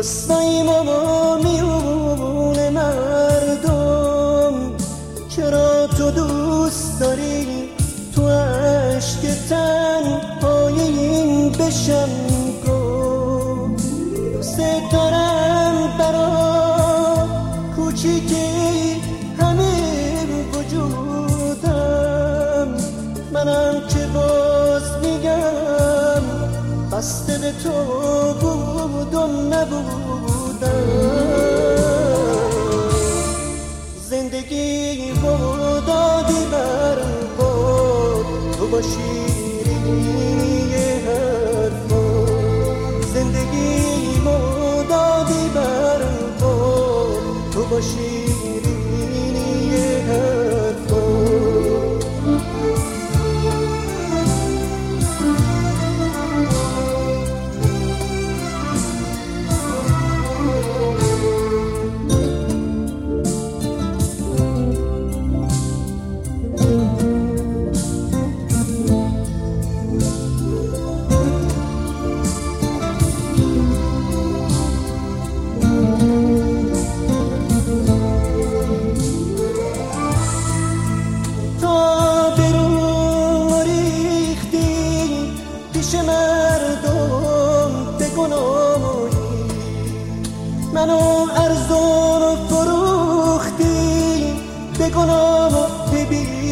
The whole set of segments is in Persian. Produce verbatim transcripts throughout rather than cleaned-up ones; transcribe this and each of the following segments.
رسواییم و میون مردم. چرا تو دوست داری تو عشق تنهای این بشم کن؟ دوست دارم برا کوچیکی همه وجودم، منم که باز میگم بسته به تو بود و نبودم. زندگی و دادی بر خود تو با شیرینی حرفا، زندگی و دادی بر خود تو با شیرینی حرفا. منو ارزون و فروختی به گناه و به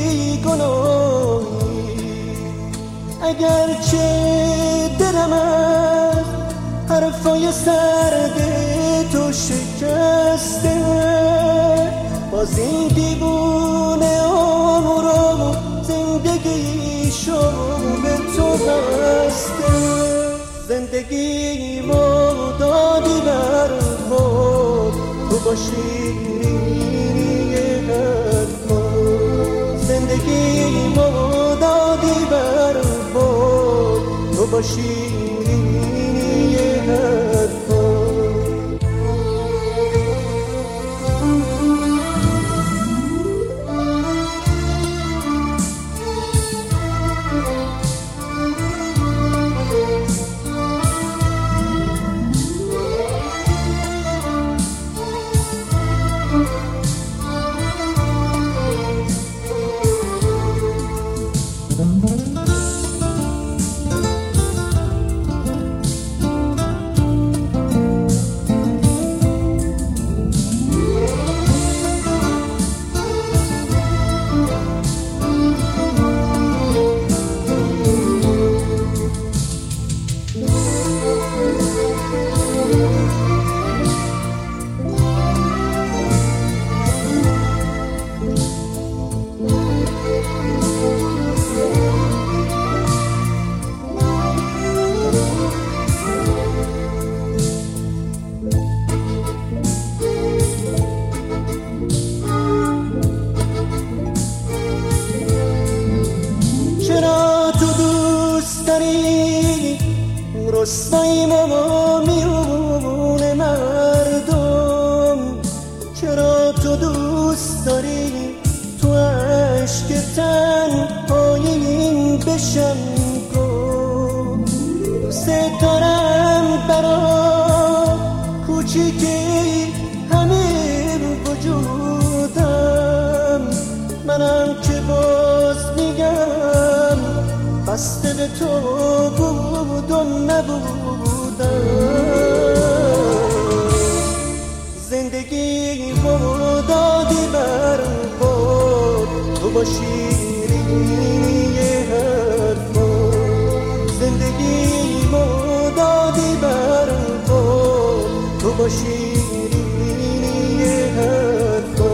بیگناهی. اگرچه دلم از حرفای سرد تو شکسته، باز این دیوونه عمرم زندگیشو به تو بسته. زندگی ما دادی بر خود تو با شیرینی حرفا، زندگی ما دادی بر خود تو با شیرینی حرفا. رسواییم و میون مردم. چرا تو دوست داری تو عشق تنهای این بشم کن؟ دوست دارم برا کوچیکی همه وجودم، منم که باز میگم بسته به تو بود و نبودم. زندگی و دادی بر خود تو با شیرینی حرفا، زندگی و دادی بر خود تو با شیرینی حرفا.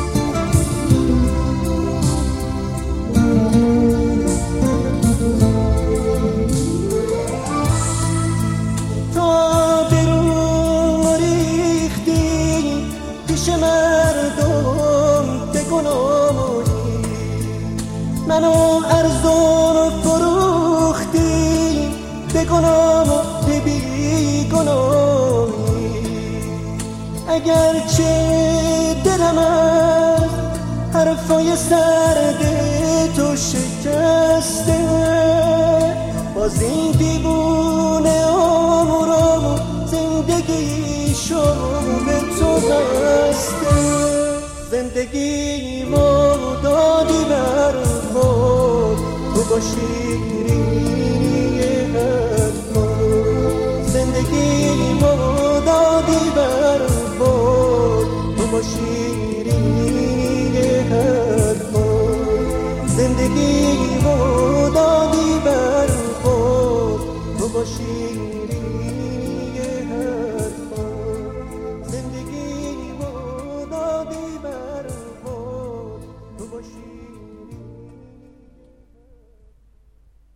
Thank you. به گناه و به بیگناهی. اگرچه دلم از حرفای سرد تو شکسته، باز این دیوونه آمورم زندگیشو به تو بسته. زندگیمو دادی بر خود، تو با شیرینی حرفات. زندگیمو دادی بر خود، تو با شیرینی حرفات. زندگیمو دادی بر خود، تو با شیرینی